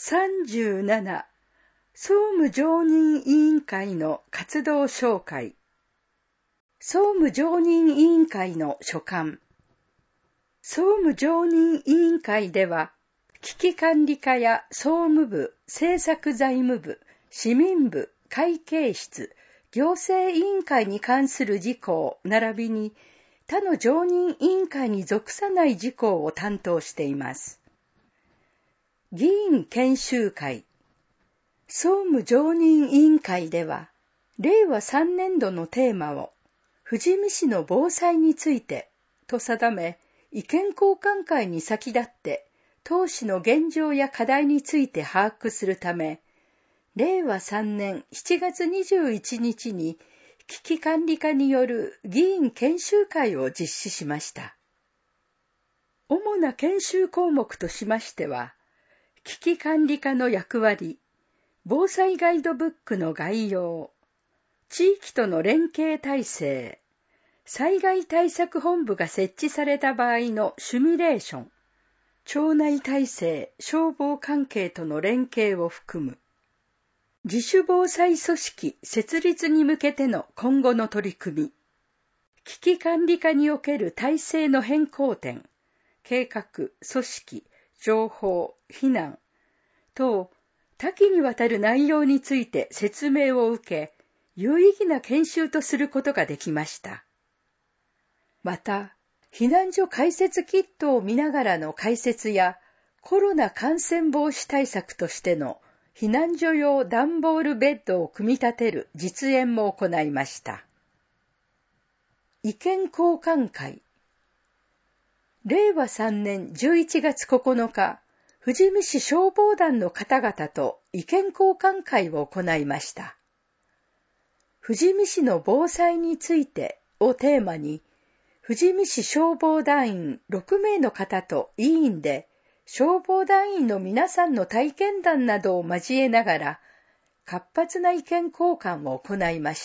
37総務常任委員会の活動紹介。総務常任委員会の所管。総務常任委員会では、危機管理課や総務部、政策財務部、市民部、会計室、行政委員会に関する事項並びに他の常任委員会に属さない事項を担当しています。議員研修会。総務常任委員会では、令和3年度のテーマを、富士見市の防災についてと定め、意見交換会に先立って、当市の現状や課題について把握するため、令和3年7月21日に危機管理課による議員研修会を実施しました。主な研修項目としましては、危機管理課の役割、防災ガイドブックの概要、地域との連携体制、災害対策本部が設置された場合のシミュレーション、町内体制、消防関係との連携を含む、自主防災組織設立に向けての今後の取り組み、危機管理課における体制の変更点、計画、組織、情報、避難等、多岐にわたる内容について説明を受け、有意義な研修とすることができました。また、避難所開設キットを見ながらの開設や、コロナ感染防止対策としての避難所用段ボールベッドを組み立てる実演も行いました。意見交換会。令和3年11月9日、富士見市消防団の方々と意見交換会を行いました。富士見市の防災についてをテーマに、富士見市消防団員6名の方と委員で、消防団員の皆さんの体験談などを交えながら、活発な意見交換を行いました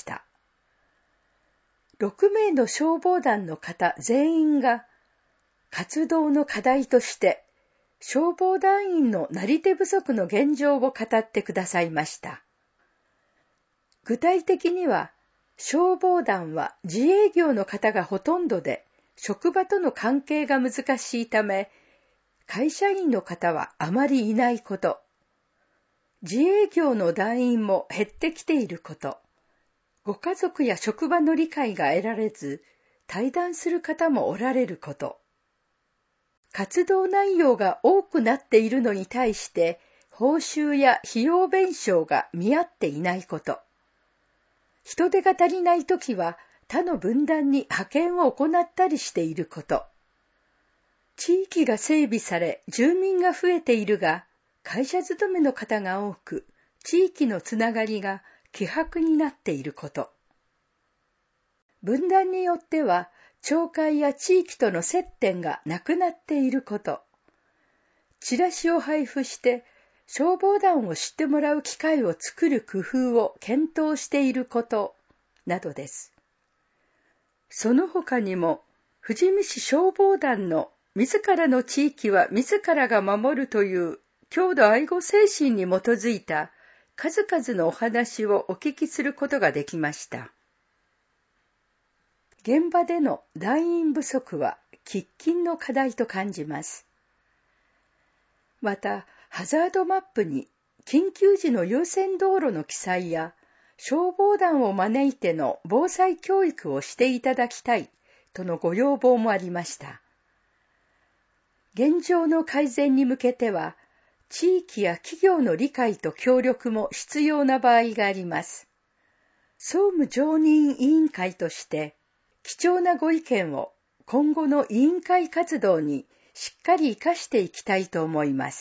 。6名の消防団の方全員が、活動の課題として、消防団員のなり手不足の現状を語ってくださいました。具体的には、消防団は自営業の方がほとんどで、職場との関係が難しいため、会社員の方はあまりいないこと、自営業の団員も減ってきていること、ご家族や職場の理解が得られず、退団する方もおられること、活動内容が多くなっているのに対して、報酬や費用弁償が見合っていないこと、人手が足りないときは他の分団に派遣を行ったりしていること、地域が整備され住民が増えているが、会社勤めの方が多く、地域のつながりが希薄になっていること、分団によっては、町会や地域との接点がなくなっていること、チラシを配布して消防団を知ってもらう機会を作る工夫を検討していることなどです。その他にも、富士見市消防団の自らの地域は自らが守るという郷土愛護精神に基づいた数々のお話をお聞きすることができました。現場での団員不足は喫緊の課題と感じます。また、ハザードマップに緊急時の優先道路の記載や消防団を招いての防災教育をしていただきたいとのご要望もありました。現状の改善に向けては、地域や企業の理解と協力も必要な場合があります。総務常任委員会として、貴重なご意見を今後の委員会活動にしっかり生かしていきたいと思います。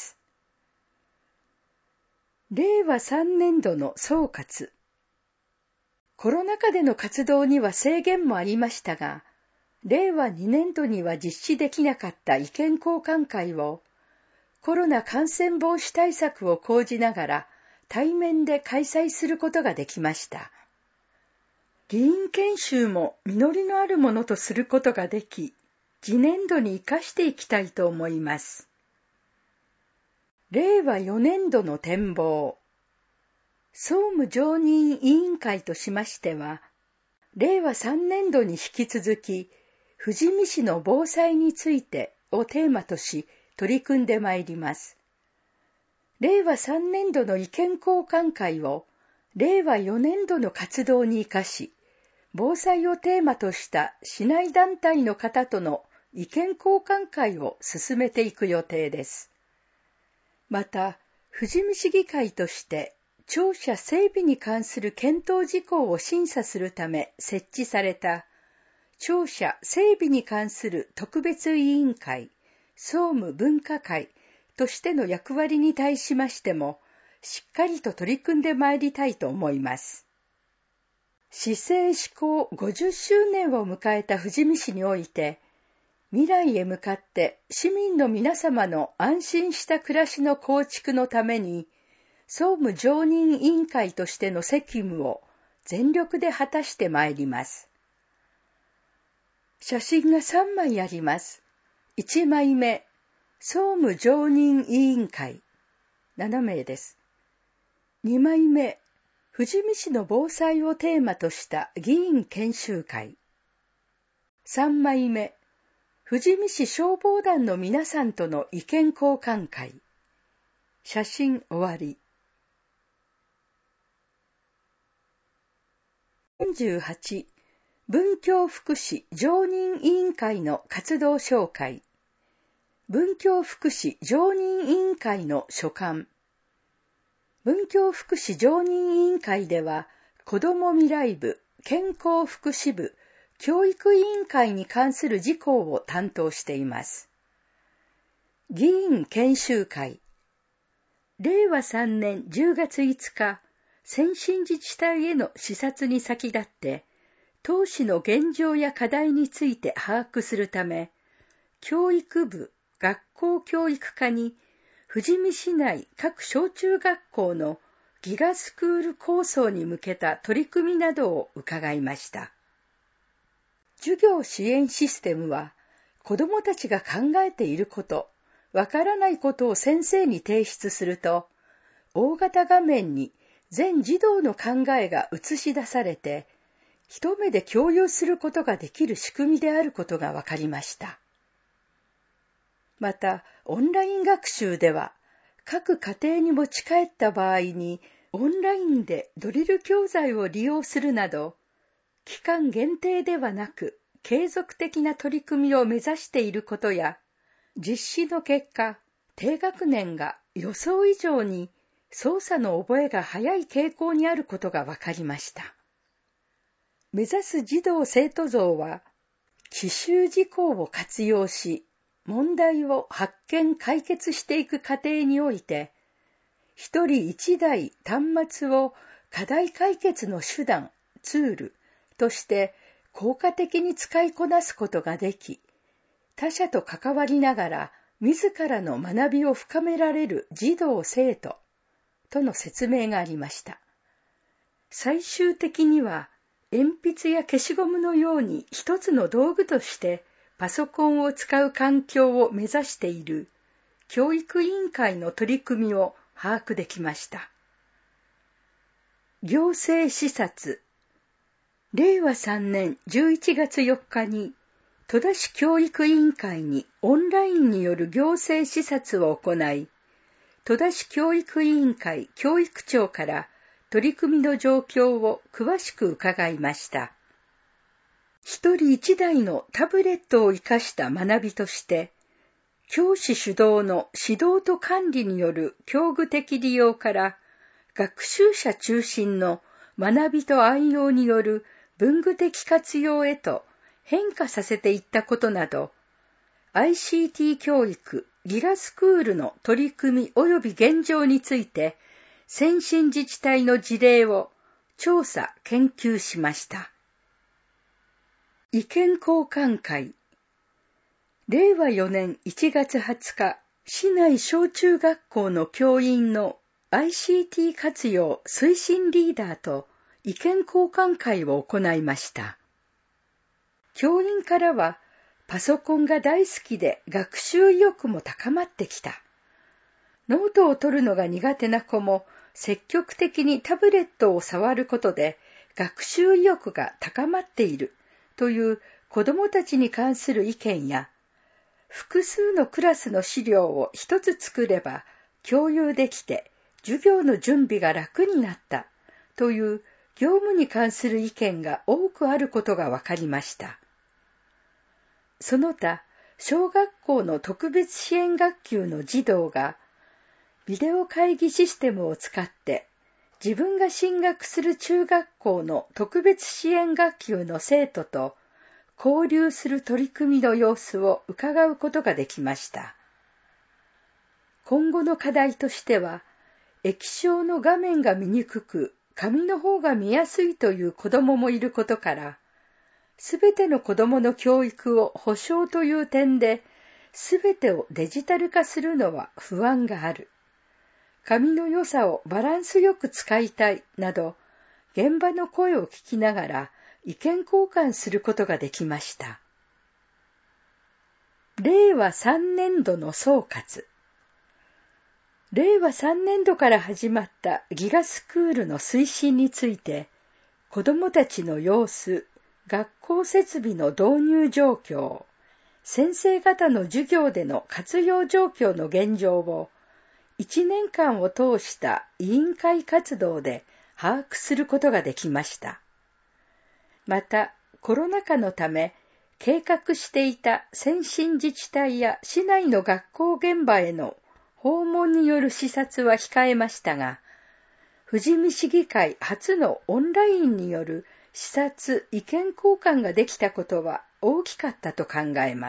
令和3年度の総括。コロナ禍での活動には制限もありましたが、令和2年度には実施できなかった意見交換会を、コロナ感染防止対策を講じながら対面で開催することができました。議員研修も実りのあるものとすることができ、次年度に生かしていきたいと思います。 令和4年度の展望。総務常任委員会としましては、令和3年度に引き続き、富士見市の防災についてをテーマとし取り組んでまいります。令和3年度の意見交換会を令和4年度の活動に生かし、防災をテーマとした市内団体の方との意見交換会を進めていく予定です。また、富士見市議会として庁舎整備に関する検討事項を審査するため設置された庁舎整備に関する特別委員会、総務文化会としての役割に対しましても、しっかりと取り組んでまいりたいと思います。市政施行50周年を迎えた富士見市において、未来へ向かって市民の皆様の安心した暮らしの構築のために、総務常任委員会としての責務を全力で果たしてまいります。写真が3枚あります。1枚目、総務常任委員会、7名です。2枚目、富士見市の防災をテーマとした議員研修会。3枚目、富士見市消防団の皆さんとの意見交換会。写真終わり。48、文教福祉常任委員会の活動紹介。文教福祉常任委員会の所管。文教福祉常任委員会では、子ども未来部、健康福祉部、教育委員会に関する事項を担当しています。議員研修会。令和3年10月5日、先進自治体への視察に先立って、当市の現状や課題について把握するため、教育部、学校教育課に、富士見市内各小中学校のギガスクール構想に向けた取り組みなどを伺いました。授業支援システムは、子どもたちが考えていること、わからないことを先生に提出すると、大型画面に全児童の考えが映し出されて、一目で共有することができる仕組みであることがわかりました。また、オンライン学習では、各家庭に持ち帰った場合に、オンラインでドリル教材を利用するなど、期間限定ではなく、継続的な取り組みを目指していることや、実施の結果、低学年が予想以上に操作の覚えが早い傾向にあることが分かりました。目指す児童生徒像は、奇襲事項を活用し、問題を発見解決していく過程において、一人一台端末を課題解決の手段、ツールとして効果的に使いこなすことができ、他者と関わりながら自らの学びを深められる児童生徒との説明がありました。最終的には鉛筆や消しゴムのように一つの道具としてパソコンを使う環境を目指している教育委員会の取り組みを把握できました。行政視察。令和3年11月4日に戸田市教育委員会にオンラインによる行政視察を行い、戸田市教育委員会教育長から取り組みの状況を詳しく伺いました。一人一台のタブレットを生かした学びとして、教師主導の指導と管理による教具的利用から、学習者中心の学びと応用による文具的活用へと変化させていったことなど、ICT 教育ギガスクールの取り組み及び現状について、先進自治体の事例を調査・研究しました。意見交換会。令和4年1月20日、市内小中学校の教員の ICT 活用推進リーダーと意見交換会を行いました。教員からは、パソコンが大好きで学習意欲も高まってきた。 ノートを取るのが苦手な子も積極的にタブレットを触ることで学習意欲が高まっているという子どもたちに関する意見や、複数のクラスの資料を一つ作れば共有できて授業の準備が楽になったという業務に関する意見が多くあることが分かりました。その他、小学校の特別支援学級の児童がビデオ会議システムを使って自分が進学する中学校の特別支援学級の生徒と交流する取り組みの様子を伺うことができました。今後の課題としては、液晶の画面が見にくく、紙の方が見やすいという子どももいることから、すべての子どもの教育を保障という点で、すべてをデジタル化するのは不安がある。紙の良さをバランスよく使いたいなど、現場の声を聞きながら意見交換することができました。令和3年度の総括。令和3年度から始まったギガスクールの推進について、子どもたちの様子、学校設備の導入状況、先生方の授業での活用状況の現状を、1年間を通した委員会活動で把握することができました。また、コロナ禍のため、計画していた先進自治体や市内の学校現場への訪問による視察は控えましたが、富士見市議会初のオンラインによる視察・意見交換ができたことは大きかったと考えます。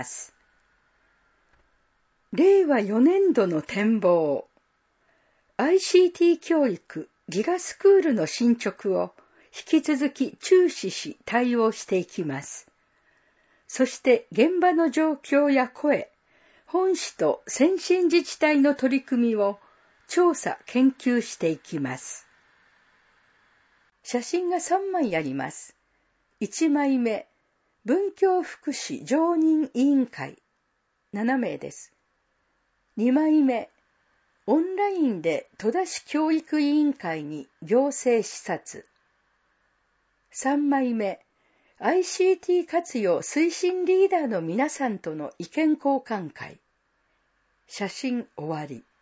令和4年度の展望。ICT 教育ギガスクールの進捗を引き続き注視し対応していきます。そして現場の状況や声、本市と先進自治体の取り組みを調査・研究していきます。写真が3枚あります。1枚目、文教福祉常任委員会、7名です。2枚目、オンラインで戸田市教育委員会に行政視察。3枚目、ICT 活用推進リーダーの皆さんとの意見交換会。写真終わり。